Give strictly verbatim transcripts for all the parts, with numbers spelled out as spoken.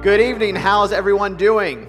Good evening. How's everyone doing?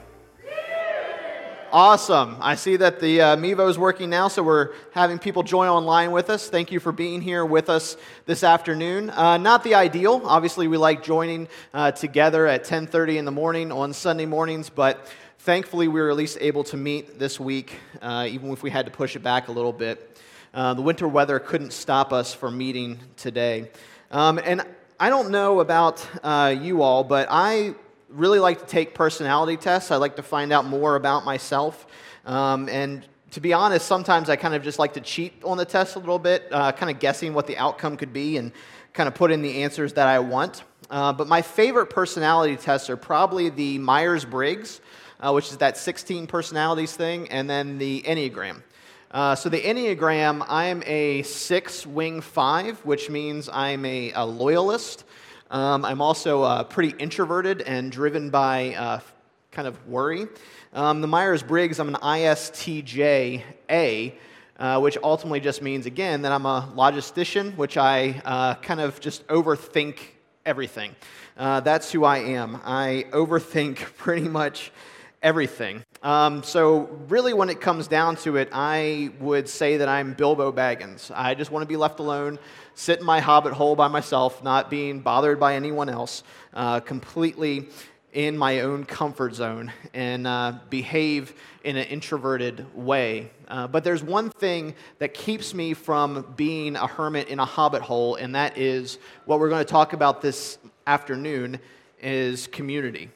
Awesome. I see that the uh, Mevo is working now, so we're having people join online with us. Thank you for being here with us this afternoon. Uh, not the ideal. Obviously, we like joining uh, together at ten thirty in the morning on Sunday mornings, but thankfully we were at least able to meet this week, uh, even if we had to push it back a little bit. Uh, the winter weather couldn't stop us from meeting today. Um, and I don't know about uh, you all, but I really like to take personality tests. I like to find out more about myself. Um, and to be honest, sometimes I kind of just like to cheat on the test a little bit, uh, kind of guessing what the outcome could be and kind of put in the answers that I want. Uh, but my favorite personality tests are probably the Myers-Briggs, uh, which is that sixteen personalities thing, and then the Enneagram. Uh, so the Enneagram, I'm a six wing five, which means I'm a, a loyalist. Um, I'm also uh, pretty introverted and driven by uh, kind of worry. Um, the Myers-Briggs, I'm an I S T J A, uh, which ultimately just means, again, that I'm a logistician, which I uh, kind of just overthink everything. Uh, that's who I am. I overthink pretty much everything. Um, so really when it comes down to it, I would say that I'm Bilbo Baggins. I just want to be left alone, sit in my hobbit hole by myself, not being bothered by anyone else, uh, completely in my own comfort zone, and uh, behave in an introverted way. Uh, but there's one thing that keeps me from being a hermit in a hobbit hole, and that is what we're going to talk about this afternoon, is community.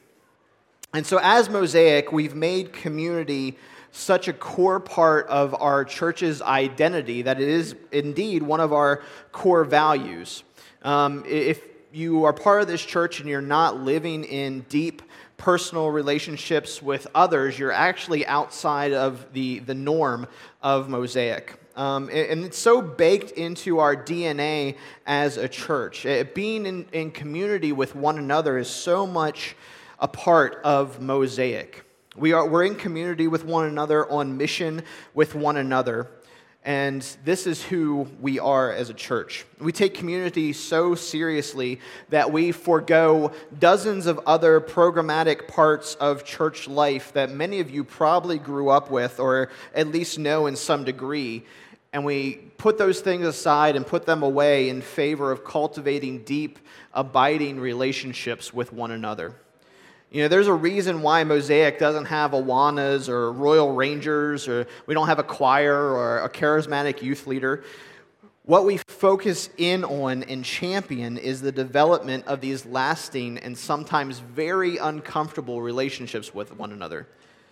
And so as Mosaic, we've made community such a core part of our church's identity that it is indeed one of our core values. Um, if you are part of this church and you're not living in deep personal relationships with others, you're actually outside of the, the norm of Mosaic. Um, and it's so baked into our D N A as a church. Being in, in community with one another is so much a part of Mosaic. We are, we're in community with one another, on mission with one another, and this is who we are as a church. We take community so seriously that we forego dozens of other programmatic parts of church life that many of you probably grew up with or at least know in some degree, and we put those things aside and put them away in favor of cultivating deep, abiding relationships with one another. You know, there's a reason why Mosaic doesn't have Awanas or Royal Rangers, or we don't have a choir or a charismatic youth leader. What we focus in on and champion is the development of these lasting and sometimes very uncomfortable relationships with one another.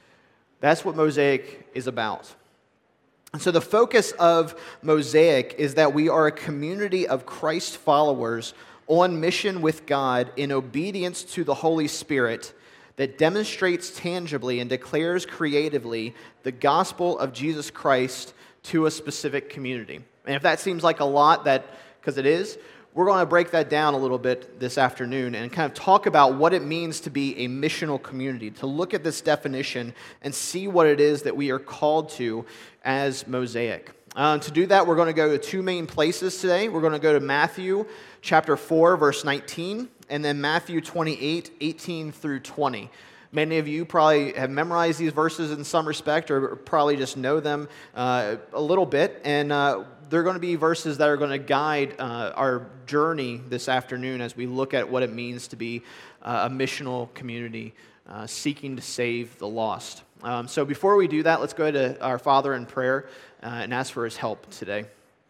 That's what Mosaic is about. And so the focus of Mosaic is that we are a community of Christ followers on mission with God in obedience to the Holy Spirit that demonstrates tangibly and declares creatively the gospel of Jesus Christ to a specific community. And if that seems like a lot, that because it is, we're going to break that down a little bit this afternoon and kind of talk about what it means to be a missional community, to look at this definition and see what it is that we are called to as Mosaic. Uh, to do that, we're going to go to two main places today. We're going to go to Matthew chapter four, verse nineteen, and then Matthew twenty-eight, eighteen through twenty. Many of you probably have memorized these verses in some respect, or probably just know them uh, a little bit, and uh, they're going to be verses that are going to guide uh, our journey this afternoon as we look at what it means to be uh, a missional community uh, seeking to save the lost. Um, so before we do that, let's go to our Father in prayer uh, and ask for his help today.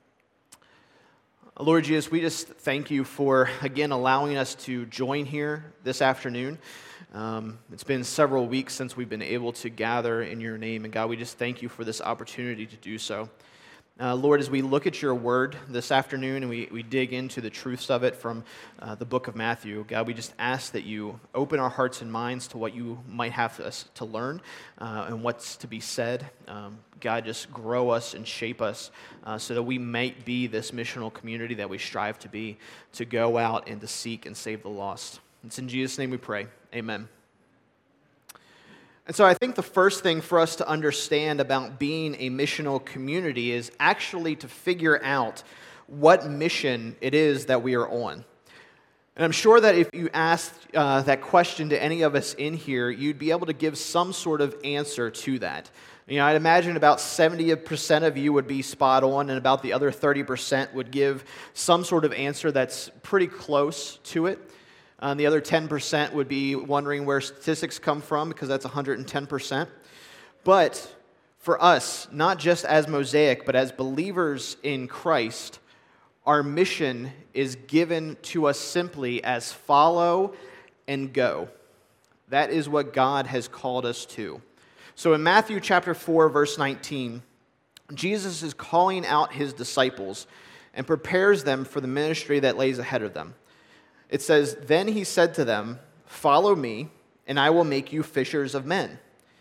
Lord Jesus, we just thank you for, again, allowing us to join here this afternoon. Um, it's been several weeks since we've been able to gather in your name, and God, we just thank you for this opportunity to do so. Uh, Lord, as we look at your word this afternoon and we, we dig into the truths of it from uh, the book of Matthew, God, we just ask that you open our hearts and minds to what you might have us to learn uh, and what's to be said. Um, God, just grow us and shape us uh, so that we might be this missional community that we strive to be, to go out and to seek and save the lost. It's in Jesus' name we pray. Amen. And so I think the first thing for us to understand about being a missional community is actually to figure out what mission it is that we are on. And I'm sure that if you asked uh, that question to any of us in here, you'd be able to give some sort of answer to that. You know, I'd imagine about seventy percent of you would be spot on, and about the other thirty percent would give some sort of answer that's pretty close to it. Uh, the other ten percent would be wondering where statistics come from, because that's one hundred ten percent. But for us, not just as Mosaic, but as believers in Christ, our mission is given to us simply as follow and go. That is what God has called us to. So in Matthew chapter four, verse nineteen, Jesus is calling out his disciples and prepares them for the ministry that lays ahead of them. It says, "Then he said to them, 'Follow me, and I will make you fishers of men.'"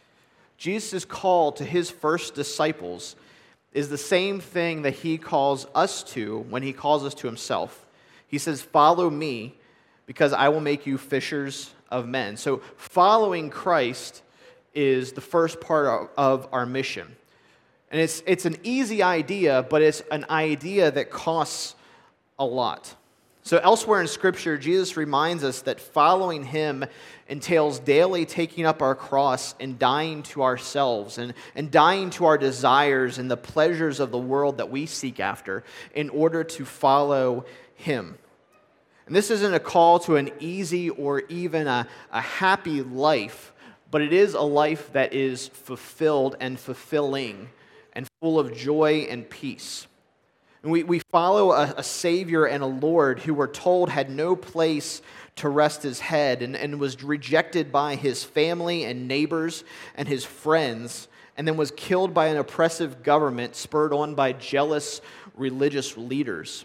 Jesus' call to his first disciples is the same thing that he calls us to when he calls us to himself. He says, "Follow me, because I will make you fishers of men." So following Christ is the first part of our mission. And it's, it's an easy idea, but it's an idea that costs a lot. So elsewhere in Scripture, Jesus reminds us that following him entails daily taking up our cross and dying to ourselves and, and dying to our desires and the pleasures of the world that we seek after in order to follow him. And this isn't a call to an easy or even a, a happy life, but it is a life that is fulfilled and fulfilling and full of joy and peace. And we, we follow a, a Savior and a Lord who we're told had no place to rest his head and, and was rejected by his family and neighbors and his friends, and then was killed by an oppressive government spurred on by jealous religious leaders.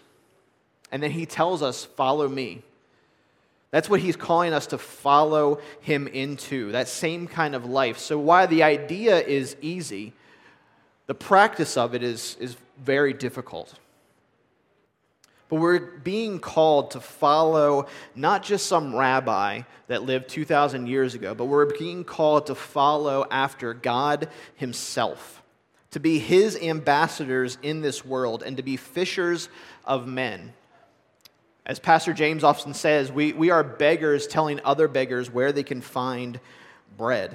And then he tells us, "Follow me." That's what he's calling us to follow him into, that same kind of life. So while the idea is easy, the practice of it is, is very difficult. But we're being called to follow not just some rabbi that lived two thousand years ago, but we're being called to follow after God himself, to be his ambassadors in this world and to be fishers of men. As Pastor James often says, we, we are beggars telling other beggars where they can find bread.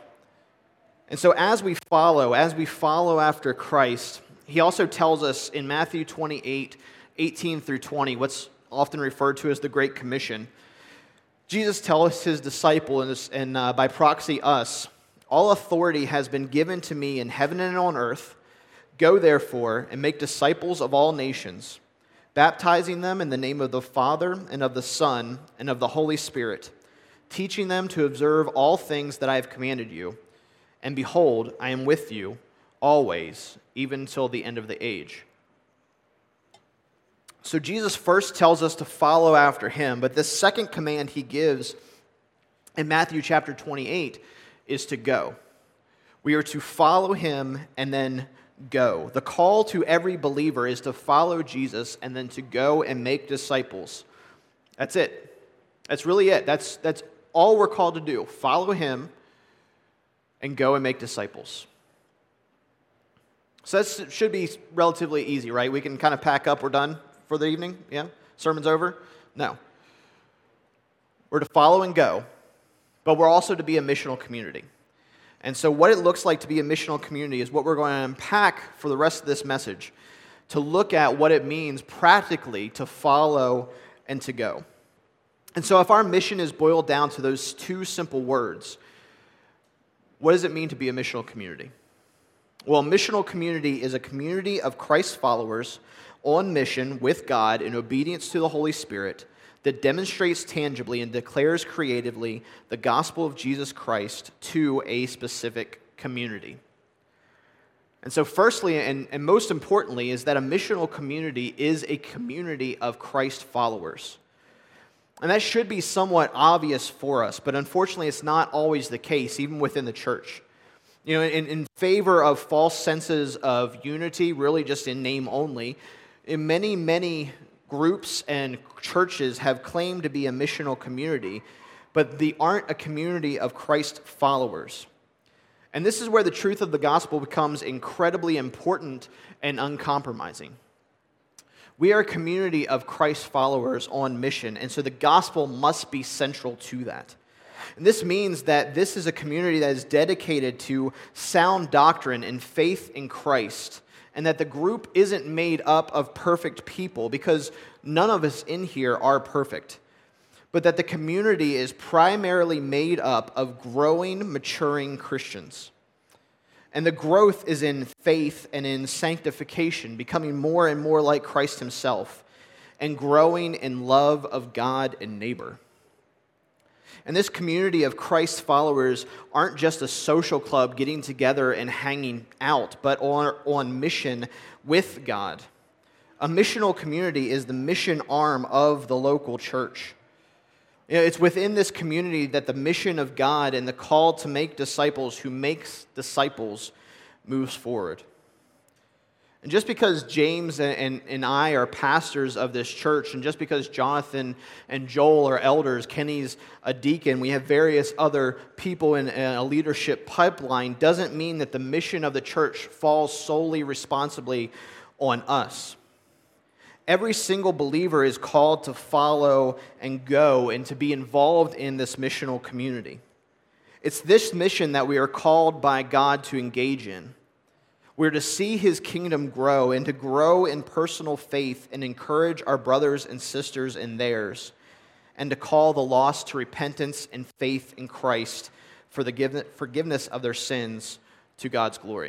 And so as we follow, as we follow after Christ, he also tells us in Matthew twenty-eight, eighteen through twenty, what's often referred to as the Great Commission. Jesus tells his disciples, and uh, by proxy us, "All authority has been given to me in heaven and on earth. Go therefore and make disciples of all nations, baptizing them in the name of the Father and of the Son and of the Holy Spirit, teaching them to observe all things that I have commanded you. And behold, I am with you always, even until the end of the age." So Jesus first tells us to follow after him, but this second command he gives in Matthew chapter twenty-eight is to go. We are to follow him and then go. The call to every believer is to follow Jesus and then to go and make disciples. That's it. That's really it. That's, that's all we're called to do. Follow him and go and make disciples. So that should be relatively easy, right? We can kind of pack up, we're done for the evening? Yeah? Sermon's over? No. We're to follow and go, but we're also to be a missional community. And so what it looks like to be a missional community is what we're going to unpack for the rest of this message, to look at what it means practically to follow and to go. And so if our mission is boiled down to those two simple words, what does it mean to be a missional community? Well, a missional community is a community of Christ followers on mission with God in obedience to the Holy Spirit that demonstrates tangibly and declares creatively the gospel of Jesus Christ to a specific community. And so firstly, and, and most importantly, is that a missional community is a community of Christ followers. And that should be somewhat obvious for us, but unfortunately it's not always the case, even within the church. You know, in, in favor of false senses of unity, really just in name only, in many, many groups and churches have claimed to be a missional community, but they aren't a community of Christ followers. And this is where the truth of the gospel becomes incredibly important and uncompromising. We are a community of Christ followers on mission, and so the gospel must be central to that. And this means that this is a community that is dedicated to sound doctrine and faith in Christ, and that the group isn't made up of perfect people, because none of us in here are perfect, but that the community is primarily made up of growing, maturing Christians. And the growth is in faith and in sanctification, becoming more and more like Christ himself, and growing in love of God and neighbor. And this community of Christ followers aren't just a social club getting together and hanging out, but on, on mission with God. A missional community is the mission arm of the local church. You know, it's within this community that the mission of God and the call to make disciples who makes disciples moves forward. And just because James and, and, and I are pastors of this church, and just because Jonathan and Joel are elders, Kenny's a deacon, we have various other people in a leadership pipeline, doesn't mean that the mission of the church falls solely responsibly on us. Every single believer is called to follow and go and to be involved in this missional community. It's this mission that we are called by God to engage in. We're to see his kingdom grow and to grow in personal faith and encourage our brothers and sisters in theirs, and to call the lost to repentance and faith in Christ for the forgiveness of their sins to God's glory.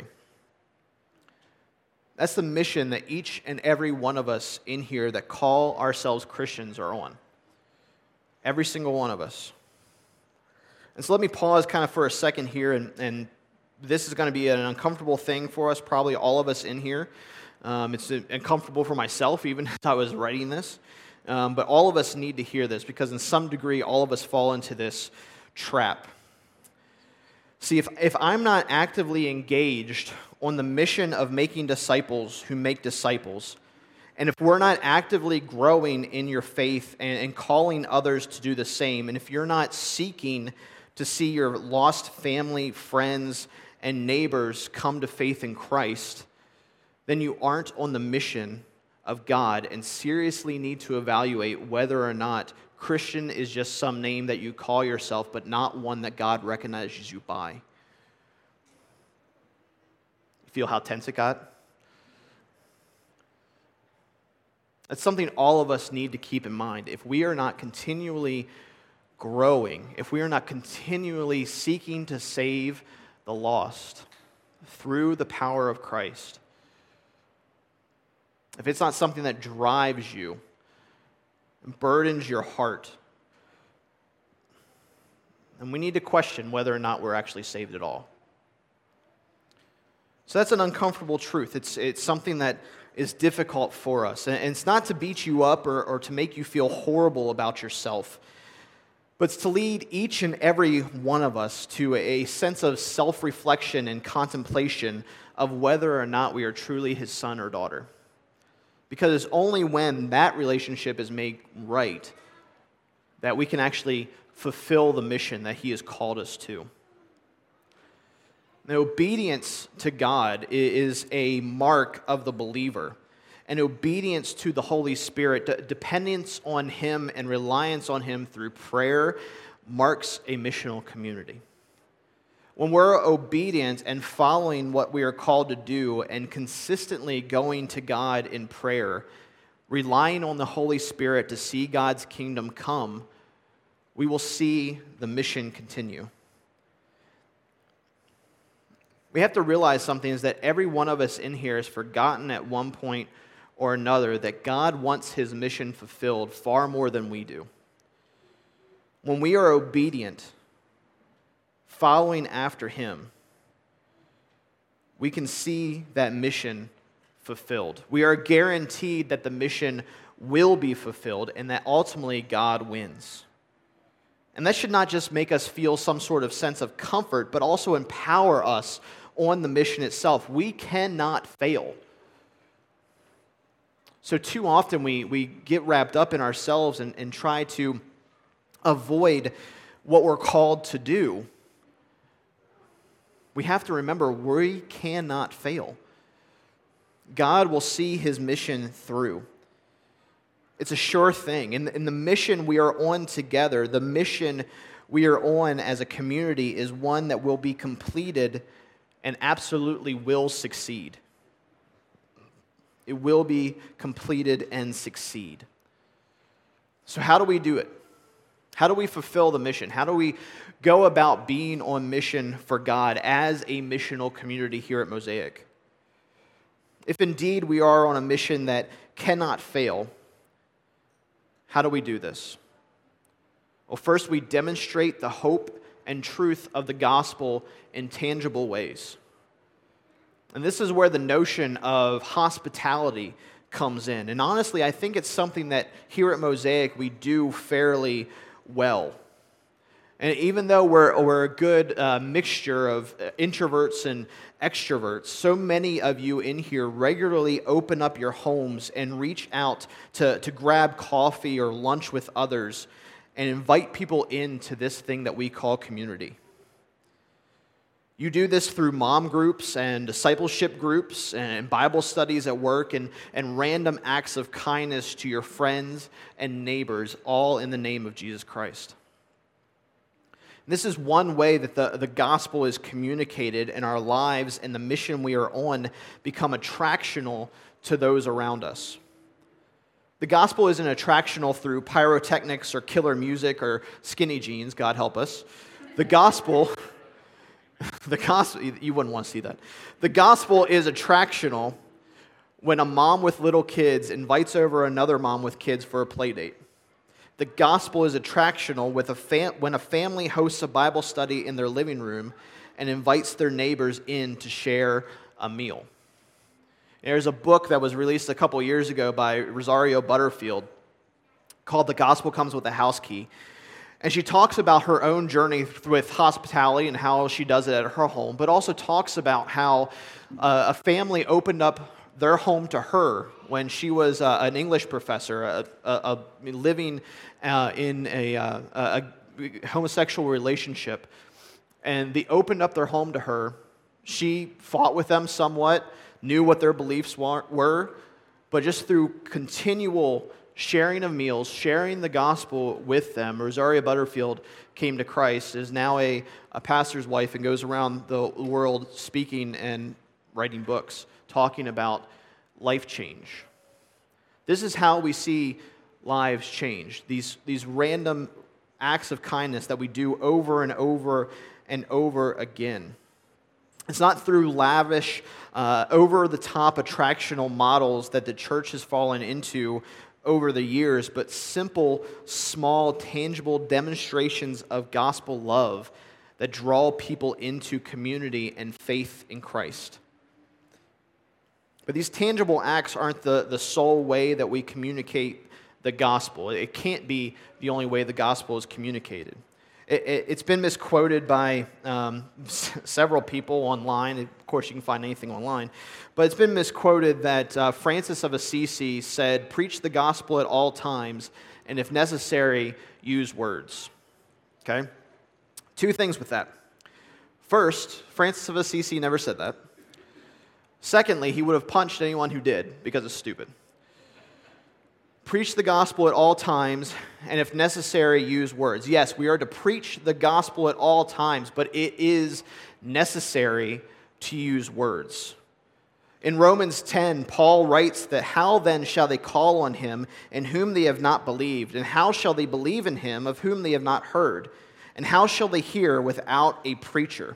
That's the mission that each and every one of us in here that call ourselves Christians are on. Every single one of us. And so let me pause kind of for a second here, and, and this is going to be an uncomfortable thing for us, probably all of us in here. Um, it's uncomfortable for myself, even as I was writing this. Um, but all of us need to hear this, because in some degree, all of us fall into this trap. See, if, if I'm not actively engaged on the mission of making disciples who make disciples, and if we're not actively growing in your faith and, and calling others to do the same, and if you're not seeking to see your lost family, friends, and neighbors come to faith in Christ, then you aren't on the mission of God and seriously need to evaluate whether or not Christian is just some name that you call yourself, but not one that God recognizes you by. Feel how tense it got? That's something all of us need to keep in mind. If we are not continually growing, if we are not continually seeking to save the lost through the power of Christ, if it's not something that drives you and burdens your heart, then we need to question whether or not we're actually saved at all. So that's an uncomfortable truth. It's, it's something that is difficult for us. And it's not to beat you up or, or to make you feel horrible about yourself, but it's to lead each and every one of us to a sense of self-reflection and contemplation of whether or not we are truly his son or daughter. Because it's only when that relationship is made right that we can actually fulfill the mission that he has called us to. Now, obedience to God is a mark of the believer, and obedience to the Holy Spirit, dependence on him and reliance on him through prayer, marks a missional community. When we're obedient and following what we are called to do and consistently going to God in prayer, relying on the Holy Spirit to see God's kingdom come, we will see the mission continue. We have to realize something is that every one of us in here has forgotten at one point or another that God wants his mission fulfilled far more than we do. When we are obedient, following after him, we can see that mission fulfilled. We are guaranteed that the mission will be fulfilled and that ultimately God wins. And that should not just make us feel some sort of sense of comfort, but also empower us on the mission itself. We cannot fail. So too often we, we get wrapped up in ourselves and, and try to avoid what we're called to do. We have to remember we cannot fail. God will see his mission through. It's a sure thing. In, in the mission we are on together, the mission we are on as a community is one that will be completed and absolutely will succeed. It will be completed and succeed. So how do we do it? How do we fulfill the mission? How do we go about being on mission for God as a missional community here at Mosaic? If indeed we are on a mission that cannot fail, how do we do this? Well, first we demonstrate the hope and truth of the gospel in tangible ways. And this is where the notion of hospitality comes in. And honestly, I think it's something that here at Mosaic we do fairly well. And even though we're, we're a good uh, mixture of introverts and extroverts, so many of you in here regularly open up your homes and reach out to, to grab coffee or lunch with others and invite people into this thing that we call community. You do this through mom groups and discipleship groups and Bible studies at work and, and random acts of kindness to your friends and neighbors, all in the name of Jesus Christ. This is one way that the, the gospel is communicated and our lives and the mission we are on become attractional to those around us. The gospel isn't attractional through pyrotechnics or killer music or skinny jeans, God help us. The gospel... The gospel, you wouldn't want to see that. The gospel is attractional when a mom with little kids invites over another mom with kids for a play date. The gospel is attractional with a fam- when a family hosts a Bible study in their living room and invites their neighbors in to share a meal. There's a book that was released a couple years ago by Rosario Butterfield called The Gospel Comes with a House Key. And she talks about her own journey with hospitality and how she does it at her home, but also talks about how uh, a family opened up their home to her when she was uh, an English professor, a, a, a living uh, in a, uh, a homosexual relationship. And they opened up their home to her. She fought with them somewhat, knew what their beliefs were, but just through continual sharing of meals, sharing the gospel with them, Rosaria Butterfield came to Christ, is now a, a pastor's wife, and goes around the world speaking and writing books, talking about life change. This is how we see lives change, these, these random acts of kindness that we do over and over and over again. It's not through lavish, uh, over-the-top attractional models that the church has fallen into over the years, but simple, small, tangible demonstrations of gospel love that draw people into community and faith in Christ. But these tangible acts aren't the, the sole way that we communicate the gospel. It can't be the only way the gospel is communicated. It, it, it's been misquoted by um, s- several people online. Of course, you can find anything online. But it's been misquoted that uh, Francis of Assisi said, "Preach the gospel at all times, and if necessary, use words." Okay? Two things with that. First, Francis of Assisi never said that. Secondly, he would have punched anyone who did because it's stupid. Preach the gospel at all times, and if necessary, use words. Yes, we are to preach the gospel at all times, but it is necessary to use words. In Romans ten, Paul writes that, "How then shall they call on him in whom they have not believed? And how shall they believe in him of whom they have not heard? And how shall they hear without a preacher?"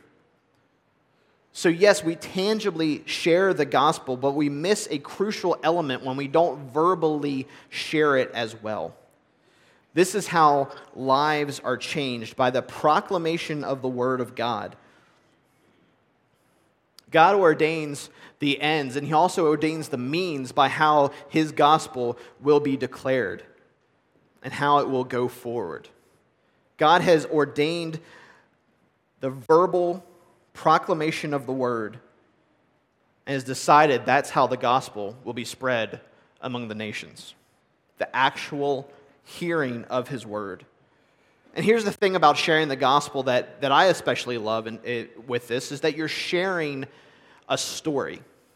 So yes, we tangibly share the gospel, but we miss a crucial element when we don't verbally share it as well. This is how lives are changed, by the proclamation of the word of God. God ordains the ends, and he also ordains the means by how his gospel will be declared and how it will go forward. God has ordained the verbal proclamation of the word and has decided that's how the gospel will be spread among the nations. The actual hearing of his word. And here's the thing about sharing the gospel that, that I especially love in, it, with this, is that you're sharing a story.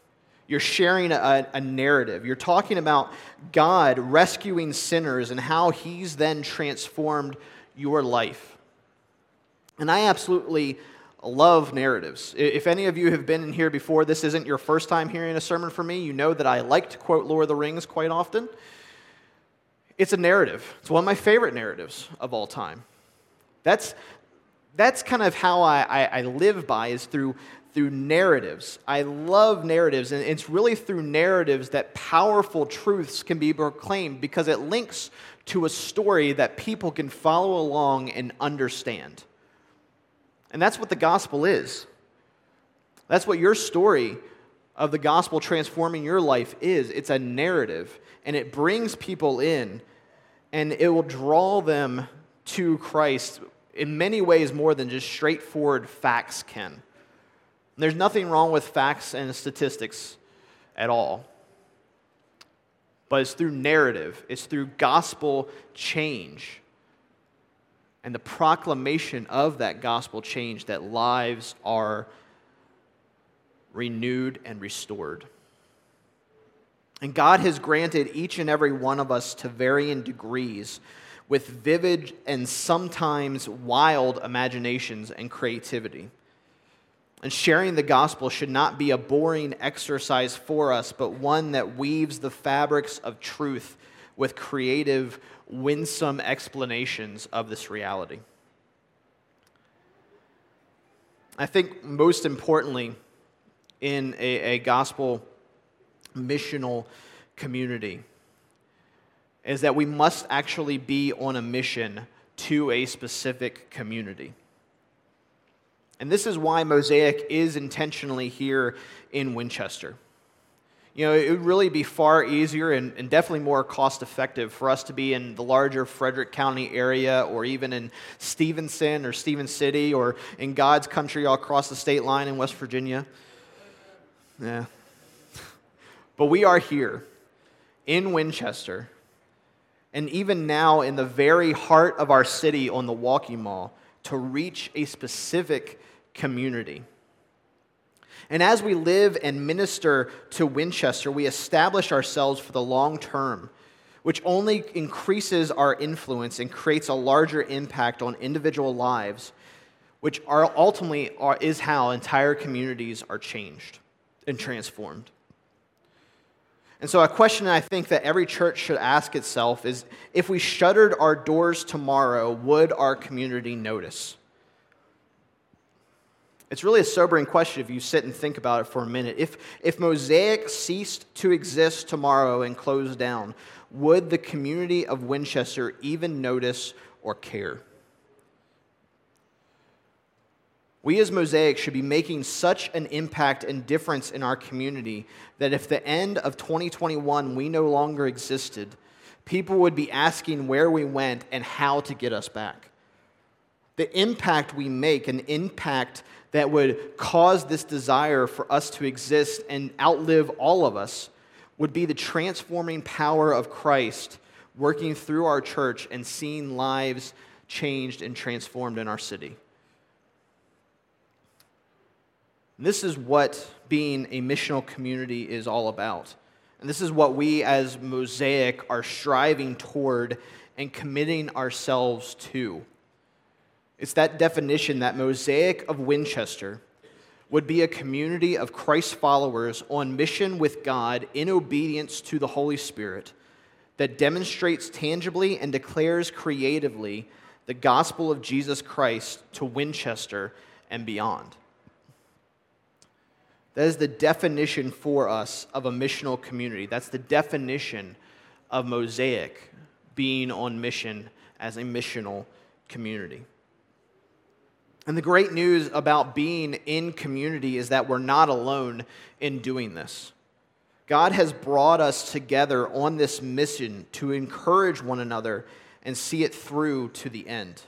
You're sharing a, a narrative. You're talking about God rescuing sinners and how he's then transformed your life. And I absolutely love narratives. If any of you have been in here before, this isn't your first time hearing a sermon from me, you know that I like to quote Lord of the Rings quite often. It's a narrative. It's one of my favorite narratives of all time. That's that's kind of how I, I, I live by, is through, through narratives. I love narratives, and it's really through narratives that powerful truths can be proclaimed, because it links to a story that people can follow along and understand. And that's what the gospel is. That's what your story of the gospel transforming your life is. It's a narrative, and it brings people in, and it will draw them to Christ in many ways more than just straightforward facts can. There's nothing wrong with facts and statistics at all. But it's through narrative, it's through gospel change and the proclamation of that gospel change that lives are renewed and restored. And God has granted each and every one of us to varying degrees with vivid and sometimes wild imaginations and creativity. And sharing the gospel should not be a boring exercise for us, but one that weaves the fabrics of truth with creative, winsome explanations of this reality. I think most importantly, in a, a gospel missional community, is that we must actually be on a mission to a specific community. And this is why Mosaic is intentionally here in Winchester. You know, it would really be far easier and, and definitely more cost-effective for us to be in the larger Frederick County area, or even in Stevenson or Stevens City, or in God's country all across the state line in West Virginia. Yeah. But we are here in Winchester, and even now in the very heart of our city on the Walking Mall, to reach a specific community. And as we live and minister to Winchester, we establish ourselves for the long term, which only increases our influence and creates a larger impact on individual lives, which are ultimately are, is how entire communities are changed and transformed. And so a question I think that every church should ask itself is, if we shuttered our doors tomorrow, would our community notice? It's really a sobering question if you sit and think about it for a minute. If, if Mosaic ceased to exist tomorrow and closed down, would the community of Winchester even notice or care? We as Mosaic should be making such an impact and difference in our community that if the end of twenty twenty-one we no longer existed, people would be asking where we went and how to get us back. The impact we make, an impact that would cause this desire for us to exist and outlive all of us, would be the transforming power of Christ working through our church and seeing lives changed and transformed in our city. This is what being a missional community is all about. And this is what we as Mosaic are striving toward and committing ourselves to. It's that definition that Mosaic of Winchester would be a community of Christ followers on mission with God in obedience to the Holy Spirit that demonstrates tangibly and declares creatively the gospel of Jesus Christ to Winchester and beyond. That is the definition for us of a missional community. That's the definition of Mosaic being on mission as a missional community. And the great news about being in community is that we're not alone in doing this. God has brought us together on this mission to encourage one another and see it through to the end.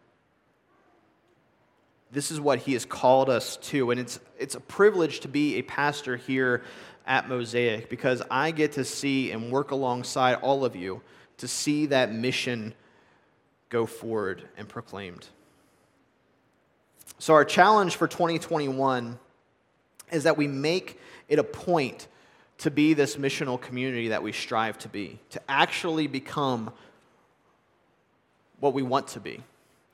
This is what he has called us to, and it's it's a privilege to be a pastor here at Mosaic, because I get to see and work alongside all of you to see that mission go forward and proclaimed. So our challenge for twenty twenty-one is that we make it a point to be this missional community that we strive to be, to actually become what we want to be.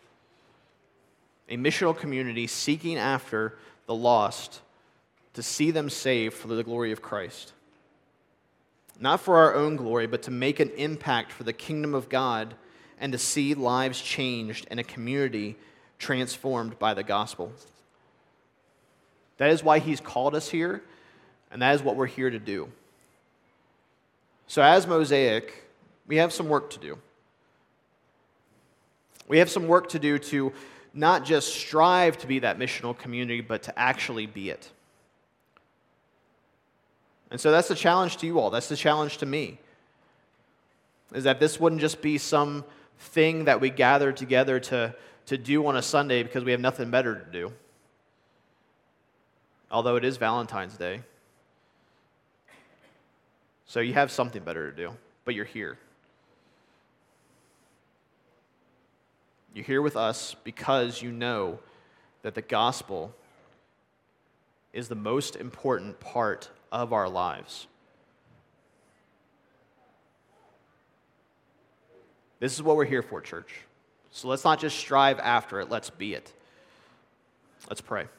A missional community seeking after the lost to see them saved for the glory of Christ. Not for our own glory, but to make an impact for the kingdom of God and to see lives changed and a community transformed by the gospel. That is why he's called us here, and that is what we're here to do. So as Mosaic, we have some work to do. We have some work to do to not just strive to be that missional community, but to actually be it. And so that's the challenge to you all. That's the challenge to me. Is that this wouldn't just be some thing that we gather together to, to do on a Sunday because we have nothing better to do. Although it is Valentine's Day. So you have something better to do, but you're here. You're here with us because you know that the gospel is the most important part of our lives. This is what we're here for, church. So let's not just strive after it, let's be it. Let's pray.